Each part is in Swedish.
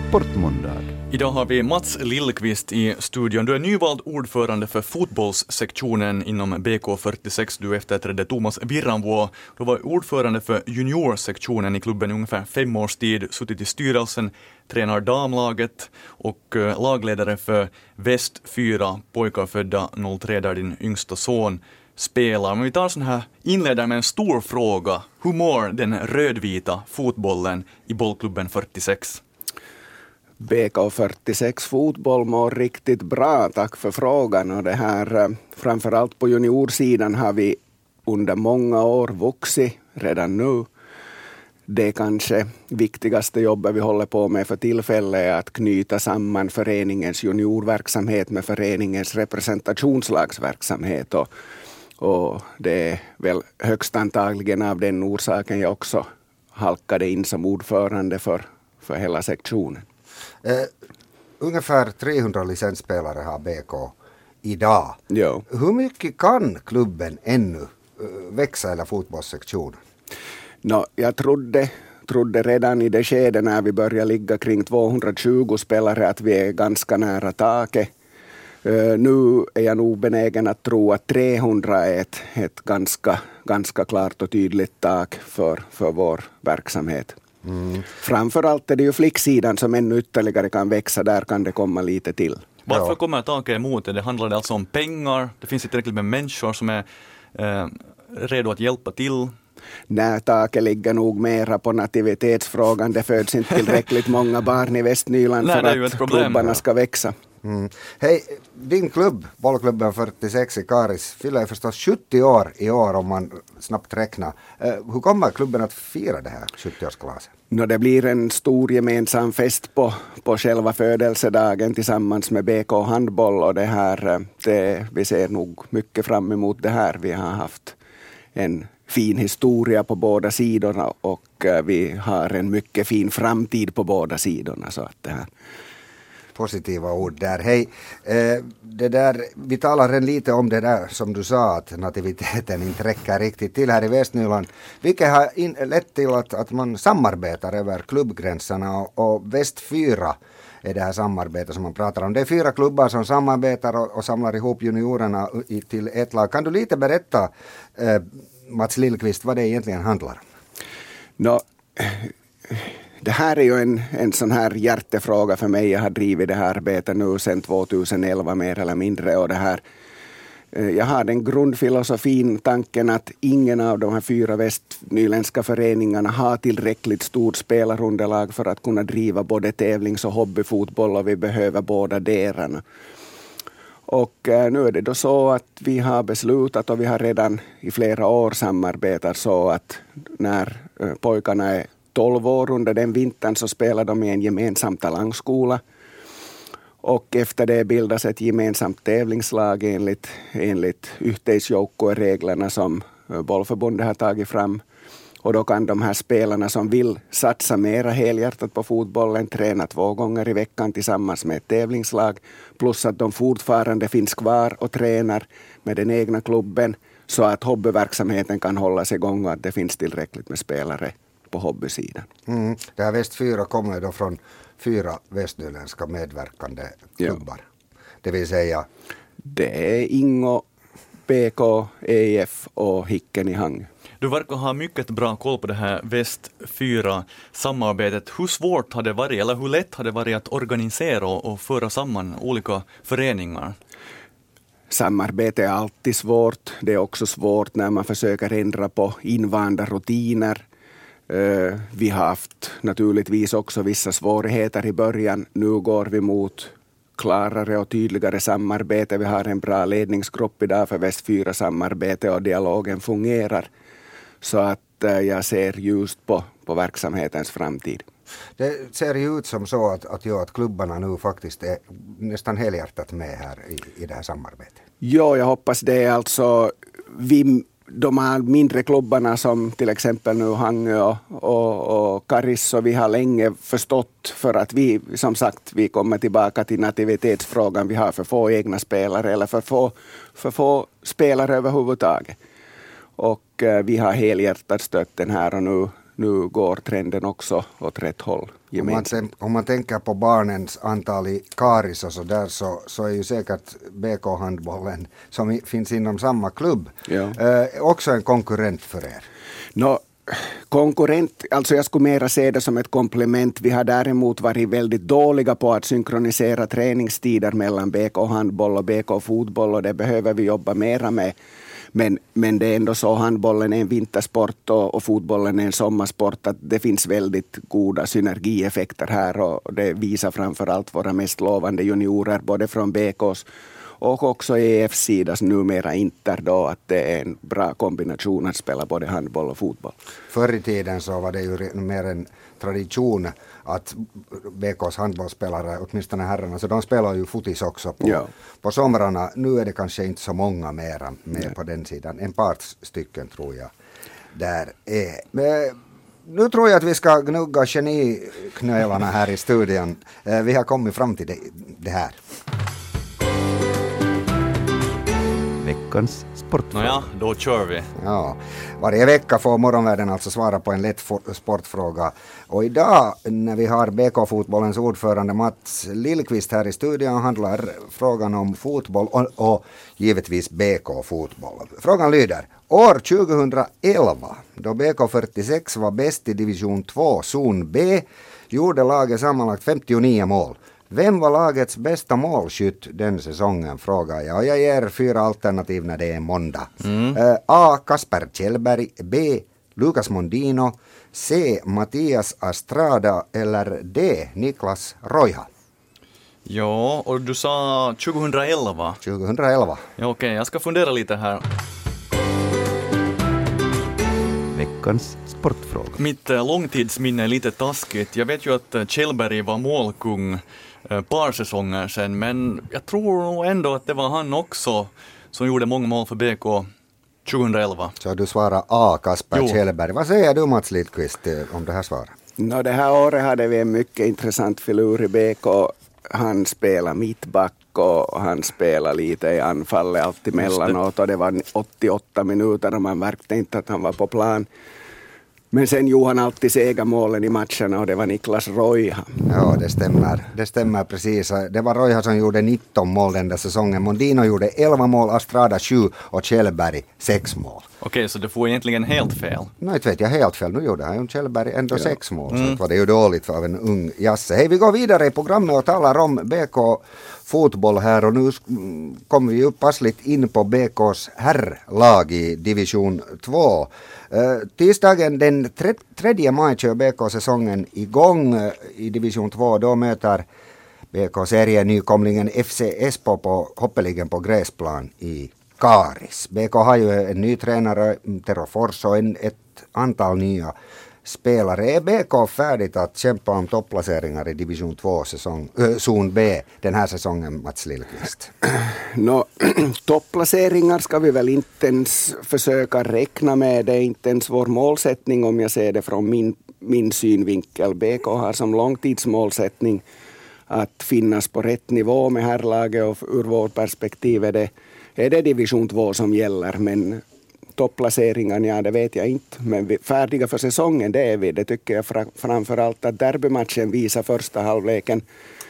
Sportmåndag. Idag har vi Mats Lillqvist i studion. Du är nyvald ordförande för fotbollssektionen inom BK46. Du efterträdde Thomas Virranvuo. Du var ordförande för juniorsektionen i klubben i ungefär 5 års tid. Suttit i styrelsen, tränar damlaget och lagledare för Väst 4, pojkar födda 03 där din yngsta son spelar. Men vi tar sån här, inleder med en stor fråga. Hur mår den rödvita fotbollen i bollklubben 46? BK46 fotboll mår riktigt bra, tack för frågan. Och det här, framförallt på juniorsidan har vi under många år vuxit redan nu. Det kanske viktigaste jobbet vi håller på med för tillfället är att knyta samman föreningens juniorverksamhet med föreningens representationslagsverksamhet. Och det är väl högst antagligen av den orsaken jag också halkade in som ordförande för hela sektionen. Ungefär 300 licensspelare har BK idag. Jo. Hur mycket kan klubben ännu växa eller fotbollssektionen? Jag trodde redan i det skedet när vi började ligga kring 220 spelare att vi är ganska nära taket. Nu är jag nog benägen att tro att 300 är ett ganska klart och tydligt tak för vår verksamhet. Framförallt är det ju flicksidan som ännu ytterligare kan växa. Där kan det komma lite till. Varför kommer taket emot det? Det handlar alltså om pengar. Det finns inte tillräckligt med människor som är redo att hjälpa till. Nej, taket ligger nog mera på nativitetsfrågan. Det föds inte tillräckligt många barn i Västnyland för att klubbarna ska växa. Hej, din klubb, bollklubben 46 i Karis, fyller förstås 70 år i år om man snabbt räknar. Hur kommer klubben att fira det här 70-årskalaset? Det blir en stor gemensam fest på själva födelsedagen tillsammans med BK handboll, och vi ser nog mycket fram emot det här. Vi har haft en fin historia på båda sidorna och vi har en mycket fin framtid på båda sidorna, så att det här positiva ord där. Hej, vi talar lite om det där som du sa, att nativiteten inte räcker riktigt till här i Västnyland. Vilket har lett till att man samarbetar över klubbgränserna, och Väst 4 är det här samarbetet som man pratar om. Det är 4 klubbar som samarbetar och samlar ihop juniorerna till ett lag. Kan du lite berätta, Mats Lillqvist, vad det egentligen handlar om? Det här är ju en sån här hjärtefråga för mig. Jag har drivit det här arbetet nu sedan 2011 mer eller mindre. Och jag har den grundfilosofin, tanken att ingen av de här 4 västnyländska föreningarna har tillräckligt stort spelarunderlag för att kunna driva både tävlings- och hobbyfotboll, och vi behöver båda delarna. Och nu är det då så att vi har beslutat, och vi har redan i flera år samarbetat så att när pojkarna är 12 år under den vintern så spelar de i en gemensam talangskola, och efter det bildas ett gemensamt tävlingslag enligt yhteisjoukkuereglerna som bollförbundet har tagit fram. Och då kan de här spelarna som vill satsa mera helhjärtat på fotbollen träna 2 gånger i veckan tillsammans med ett tävlingslag, plus att de fortfarande finns kvar och tränar med den egna klubben så att hobbyverksamheten kan hållas igång och att det finns tillräckligt med spelare på hobbysidan. Det här Väst 4 kommer då från 4 västnyländska medverkande klubbar. Det vill säga? Det är Ingo, BK, EIF och Hicken i Hang. Du verkar ha mycket bra koll på det här Väst 4-samarbetet. Hur svårt har det varit, eller hur lätt har det varit att organisera och föra samman olika föreningar? Samarbete är alltid svårt. Det är också svårt när man försöker ändra på invanda rutiner. Vi har haft naturligtvis också vissa svårigheter i början. Nu går vi mot klarare och tydligare samarbete. Vi har en bra ledningsgrupp idag för Väst 4-samarbete, och dialogen fungerar. Så att jag ser just på verksamhetens framtid. Det ser ju ut som så att klubbarna nu faktiskt är nästan helhjärtat med här i det här samarbetet. Ja, jag hoppas det. Alltså, de här mindre klubbarna som till exempel nu Hangö och Karis, och vi har länge förstått, för att vi kommer tillbaka till nativitetsfrågan. Vi har för få egna spelare, eller för få spelare överhuvudtaget. Och vi har helhjärtat stött den här, och nu går trenden också åt rätt håll. Om man tänker på barnens antal i Karis och så där så är ju säkert BK-handbollen som finns inom samma klubb också en konkurrent för er. Konkurrent, alltså jag skulle mera se det som ett komplement. Vi har däremot varit väldigt dåliga på att synkronisera träningstider mellan BK-handboll och BK-fotboll och det behöver vi jobba mera med. Men det är ändå så, handbollen är en vintersport och fotbollen är en sommarsport, att det finns väldigt goda synergieffekter här och det visar framförallt våra mest lovande juniorer både från BKs och också EFs sida numera Inter då, att det är en bra kombination att spela både handboll och fotboll. Förr i tiden så var det ju mer en tradition att BKs handbollsspelare, åtminstone herrarna, så de spelar ju fotis också på somrarna. Nu är det kanske inte så många mera med på den sidan. En par stycken tror jag där är. Men nu tror jag att vi ska gnugga geniknölarna här i studion. Vi har kommit fram till det här. Veckans sportfråga. Nåja, då kör vi. Ja, varje vecka får Morgonvärlden alltså svara på en lätt sportfråga. Och idag när vi har BK-fotbollens ordförande Mats Lillqvist här i studion handlar frågan om fotboll och givetvis BK-fotboll. Frågan lyder: år 2011, då BK46 var bäst i division 2, zon B, gjorde laget sammanlagt 59 mål. Vem var lagets bästa målskytt den säsongen, frågar jag. Och jag ger 4 alternativ när det är måndag. A. Kasper Kjellberg. B. Lucas Mondino. C. Mattias Astrada. Eller D. Niklas Roiha. Ja, och du sa 2011. 2011. Ja, okej, jag ska fundera lite här. Veckans sportfråga. Mitt långtidsminne är lite taskigt. Jag vet ju att Kjellberg var målkung par säsonger sedan, men jag tror nog ändå att det var han också som gjorde många mål för BK 2011. Så du svarar A, Kasper Kjellberg. Vad säger du, Mats Lindqvist, om det här svaret? Det här året hade vi en mycket intressant filur i BK. Han spelar mittback och han spelar lite i anfallet allt emellanåt och det var 88 minuter och man märkte inte att han var på plan. Men sen gjorde han alltid segermålen i matcherna och det var Niklas Roiha. Ja, det stämmer precis. Det var Roiha som gjorde 19 mål den där säsongen. Mondino gjorde 11 mål, Astrada 7 och Kjellberg 6 mål. Okej, så det får egentligen helt fel? Nej, inte vet jag helt fel. Nu gjorde han ju Kjellberg ändå 6 mål. Så var det ju dåligt för en ung jasse. Hej, vi går vidare i programmet och talar om BK fotboll här och nu kommer vi ju passligt in på BKs herrlag i division 2. Tisdagen den 3 maj kör BK-säsongen igång i division 2. Då möter BK-serienykomlingen FC Espoo på hoppeligen på gräsplan i Karis. BK har ju en ny tränare, Tero Fors, och ett antal nya spelare. Är BK färdigt att kämpa om topplaceringar i division 2 zon B den här säsongen, Mats Lillqvist? Topplaceringar ska vi väl inte ens försöka räkna med. Det är inte ens vår målsättning om jag ser det från min synvinkel. BK har som långtidsmålsättning att finnas på rätt nivå med herrlaget och ur vårt perspektiv är det division 2 som gäller, men topplaceringen, det vet jag inte. Men vi färdiga för säsongen, det är vi. Det tycker jag framförallt att derbymatchen visar första halvleken.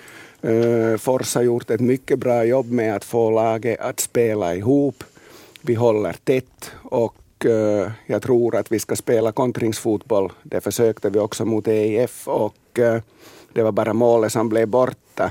Fors har gjort ett mycket bra jobb med att få laget att spela ihop. Vi håller tätt och jag tror att vi ska spela kontringsfotboll. Det försökte vi också mot EIF och det var bara målet som blev borta.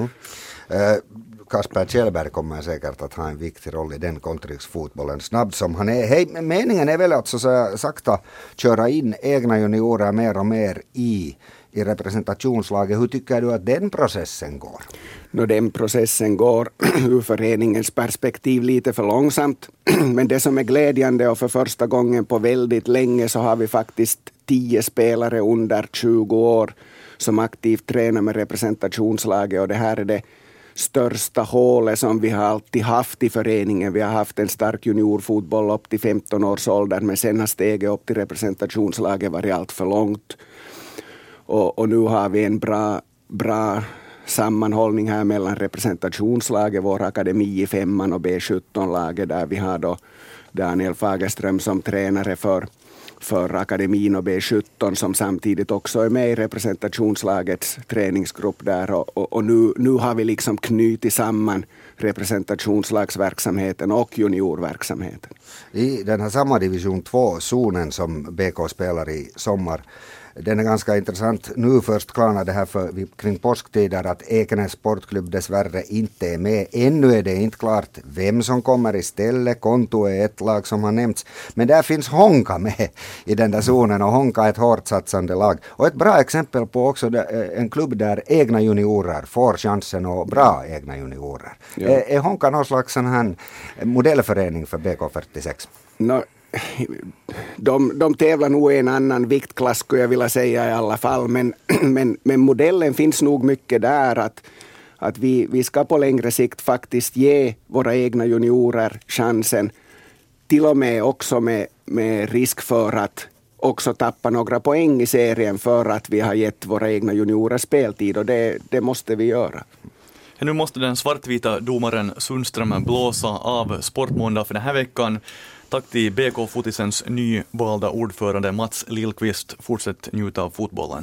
Kasper Kjellberg kommer säkert att ha en viktig roll i den kontringsfotbollen, snabb som han är. Hej, meningen är väl att så sakta köra in egna juniorer mer och mer i representationslaget. Hur tycker du att den processen går? Den processen går ur föreningens perspektiv lite för långsamt. Men det som är glädjande och för första gången på väldigt länge så har vi faktiskt 10 spelare under 20 år som aktivt tränar med representationslaget och det här är det största hålet som vi har alltid haft i föreningen. Vi har haft en stark juniorfotboll upp till 15 års ålder men sen har steget upp till representationslaget varit allt för långt. Och nu har vi en bra sammanhållning här mellan representationslaget, vår akademi i 5:an och B17-laget där vi har då Daniel Fagerström som tränare för för akademin och B17 som samtidigt också är med i representationslagets träningsgrupp där och nu har vi liksom knutit samman representationslagsverksamheten och juniorverksamheten. I den här samma division 2-zonen som BK spelar i sommar, den är ganska intressant. Nu först klarnar det här kring påsktider att Ekenäs sportklubb dessvärre inte är med. Ännu är det inte klart vem som kommer istället. Konto är ett lag som har nämnts. Men där finns Honka med i den där zonen och Honka är ett hårt satsande lag. Och ett bra exempel på också en klubb där egna juniorer får chansen och bra egna juniorer. Ja. Är Honka någon slags sån här modellförening för BK46? De tävlar nog i en annan viktklass skulle jag vilja säga i alla fall, men modellen finns nog mycket där att vi ska på längre sikt faktiskt ge våra egna juniorer chansen, till och med också med risk för att också tappa några poäng i serien för att vi har gett våra egna juniorer speltid, och det måste vi göra. Nu måste den svartvita domaren Sundström blåsa av Sportmåndag för den här veckan. Tack till BK Fotisens nyvalda ordförande Mats Lillqvist. Fortsätt njuta av fotbollen.